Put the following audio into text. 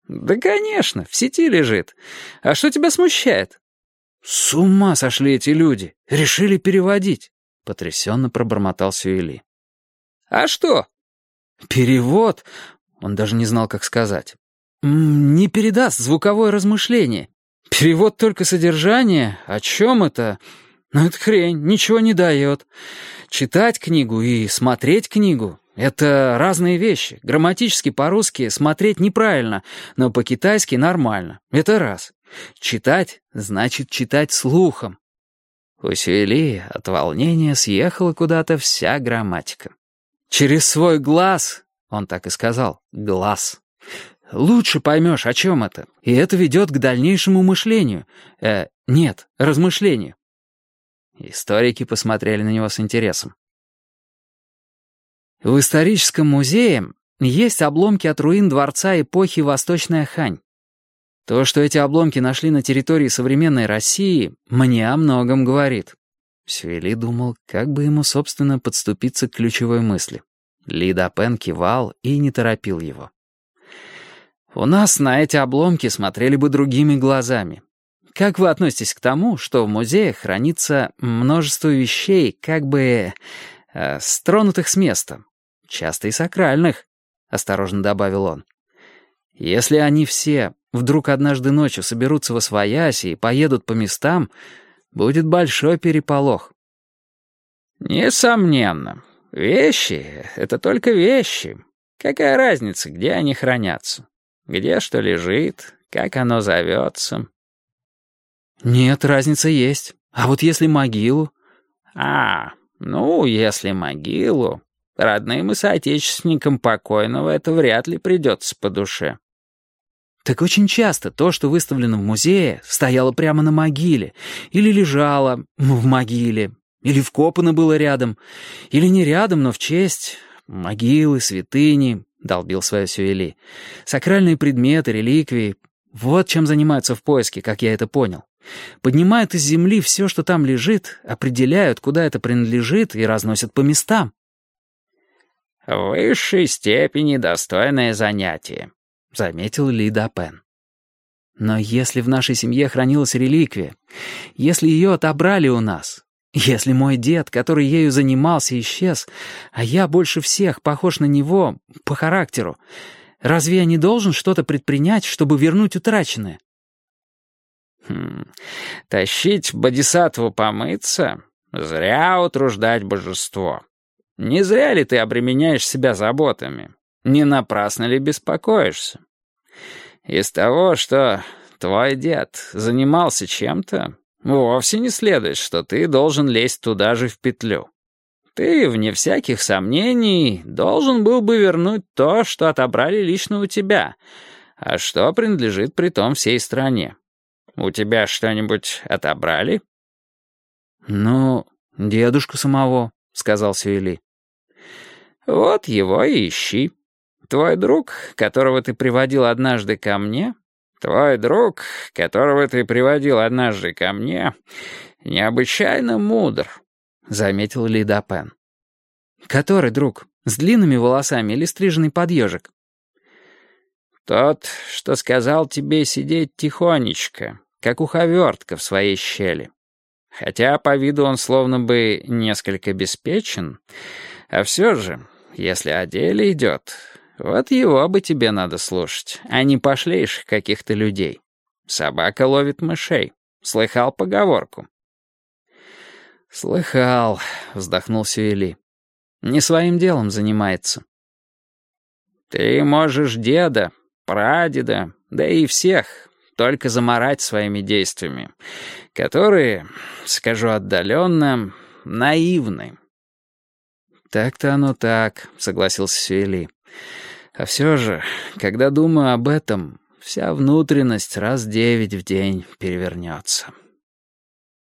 «Да, конечно, в сети лежит. А что тебя смущает?» «С ума сошли эти люди. Решили переводить», — потрясенно пробормотал Сюэли. «А что?» «Перевод...» — он даже не знал, как сказать. «Не передаст звуковое размышление. Перевод только содержание. О чем это? Ну, это хрень, ничего не дает. Читать книгу и смотреть книгу — это разные вещи. Грамматически по-русски смотреть неправильно, но по-китайски нормально. Это раз. Читать — значит читать слухом». У Сюэли от волнения съехала куда-то вся грамматика. «Через свой глаз», — он так и сказал, «глаз». Лучше поймешь, о чем это, и это ведет к дальнейшему мышлению. Нет, размышлению. Историки посмотрели на него с интересом. В историческом музее есть обломки от руин дворца эпохи Восточная Хань. То, что эти обломки нашли на территории современной России, мне о многом говорит. Сюэли думал, как бы ему, собственно, подступиться к ключевой мысли. Ли Дапен кивал и не торопил его. У нас на эти обломки смотрели бы другими глазами. Как вы относитесь к тому, что в музеях хранится множество вещей, как бы стронутых с места, часто и сакральных, осторожно добавил он. Если они все вдруг однажды ночью соберутся восвояси и поедут по местам, будет большой переполох. Несомненно. Вещи — это только вещи. Какая разница, где они хранятся? Где что лежит, как оно зовется? Нет, разница есть. А вот если могилу? Если могилу, родным и соотечественникам покойного это вряд ли придется по душе. Так очень часто то, что выставлено в музее, стояло прямо на могиле, или лежало в могиле, или вкопано было рядом, или не рядом, но в честь могилы, святыни. — долбил свое Сюэли. «Сакральные предметы, реликвии. Вот чем занимаются в поиске, как я это понял. Поднимают из земли все, что там лежит, определяют, куда это принадлежит, и разносят по местам». «В высшей степени достойное занятие», — заметил Ли Дапен. «Но если в нашей семье хранилась реликвия, если ее отобрали у нас, если мой дед, который ею занимался, исчез, а я больше всех похож на него по характеру, разве я не должен что-то предпринять, чтобы вернуть утраченное?» «Тащить бодисаттву помыться? Зря утруждать божество. Не зря ли ты обременяешь себя заботами? Не напрасно ли беспокоишься? Из того, что твой дед занимался чем-то, вовсе не следует, что ты должен лезть туда же в петлю. Ты, вне всяких сомнений, должен был бы вернуть то, что отобрали лично у тебя, а что принадлежит притом всей стране. У тебя что-нибудь отобрали?» «Ну, дедушку самого», — сказал Сюэли. «Вот его и ищи. Твой друг, которого ты приводил однажды ко мне, необычайно мудр», — заметил Ли Дапен. «Который друг? С длинными волосами или стриженный под ежик?» «Тот, что сказал тебе сидеть тихонечко, как уховертка в своей щели. Хотя по виду он словно бы несколько беспечен, а все же, если о деле идет, вот его бы тебе надо слушать, а не пошлейших каких-то людей. Собака ловит мышей. Слыхал поговорку?» «Слыхал», — вздохнул Сюэли. «Не своим делом занимается». «Ты можешь деда, прадеда, да и всех только замарать своими действиями, которые, скажу отдаленно, наивны». «Так-то оно так», — согласился Сюэли. «А все же, когда думаю об этом, вся внутренность раз 9 в день перевернется».